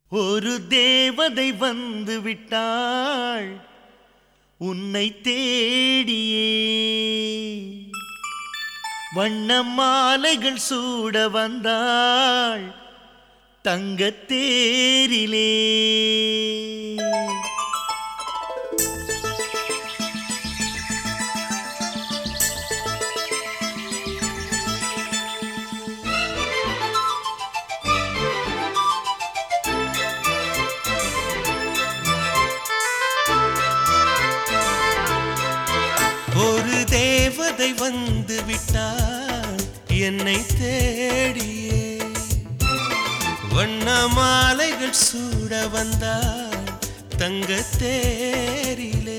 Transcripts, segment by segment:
ஒரு தேவதை வந்து விட்டாள் உன்னை தேடியே. வண்ண மாலைகள் சூட வந்தாள் தங்கத்தேரிலே. ஒரு தேவதை வந்து விட்டாள் என்னை தேடியே. வண்ண மாலைகள் சூட வந்தாள் தங்கத்தேரிலே.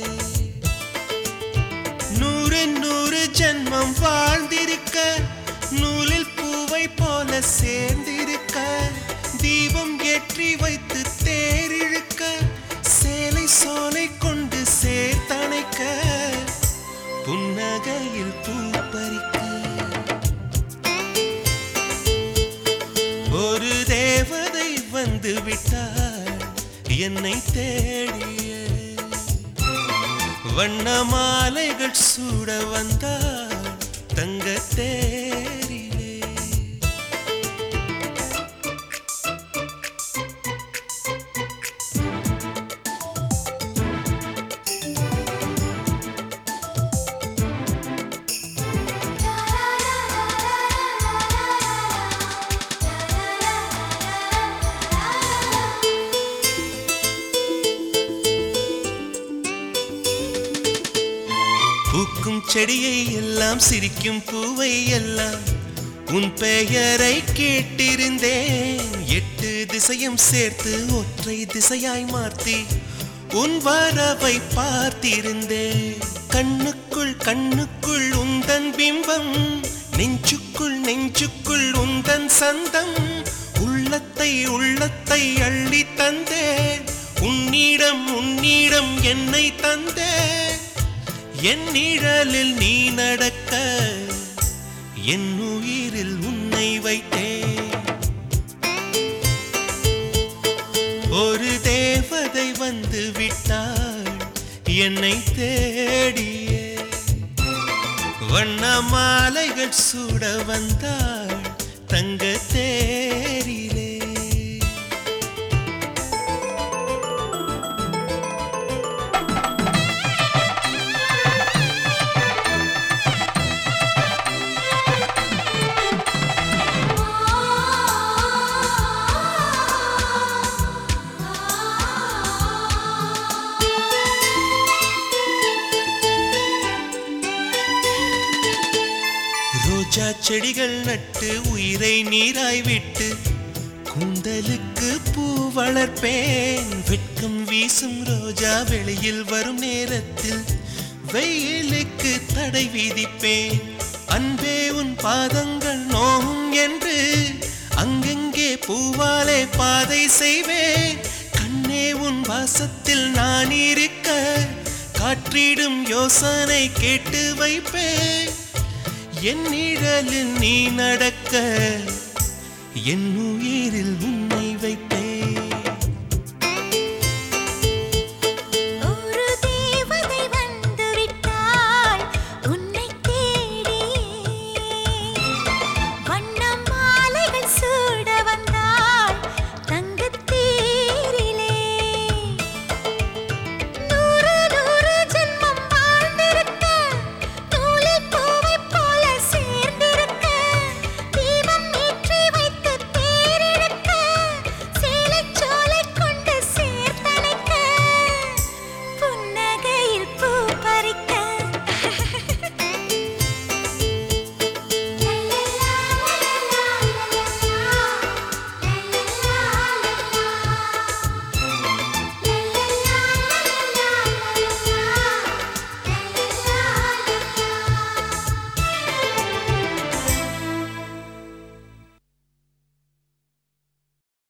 100 ஜென்மம் வாழ்ந்திருக்க, நூலில் பூவை போல சேர்ந்திருக்க, தீபம் ஏற்றி வைத்து தேரிழுக்க, சேலை சோலை கொண்டு சேர்த்தணைக்க, புன்னகையில் பூப்பறிக்க. ஒரு தேவதை வந்து விட்டாள் என்னை தேடிய. வண்ண மாலைகள் சூட வந்தாள் தங்கத்தேரிலே. பூக்கும் செடியை எல்லாம், சிரிக்கும் பூவை எல்லாம், உன் பெயரை கேட்டிருந்தேன். 8 திசையும் சேர்த்து ஒற்றை திசையாய் மாற்றி உன் வரவை பார்த்திருந்தேன். கண்ணுக்குள் கண்ணுக்குள் உந்தன் பிம்பம், நெஞ்சுக்குள் நெஞ்சுக்குள் உந்தன் சந்தம். உள்ளத்தை உள்ளத்தை அள்ளி தந்தேன், உன்னிடம் உன்னிடம் என்னை தந்தேன். என் நிழலில் நீ நடக்க, என் உயிரில் உன்னை வைத்தேன். ஒரு தேவதை வந்து விட்டாள் என்னை தேடியே. வண்ண மாலைகள் சூட வந்தாள் தங்கத்தேரிலே. ரோஜா செடிகள் நட்டு உயிரை நீராய் விட்டு, கூந்தலுக்கு பூ வளர்ப்பேன். வெட்கம் வீசும் ரோஜா வெளியில் வரும் நேரத்தில் வெயிலுக்கு தடை விதிப்பேன். அன்பே உன் பாதங்கள் நோகும் என்று அங்கெங்கே பூவாலே பாதை செய்வேன். கண்ணே உன் வாசத்தில் நான் இருக்க, காற்றிடும் யோசனை கேட்டு வைப்பேன். என் நிழலில் நீ நடக்க, என் உயிரில்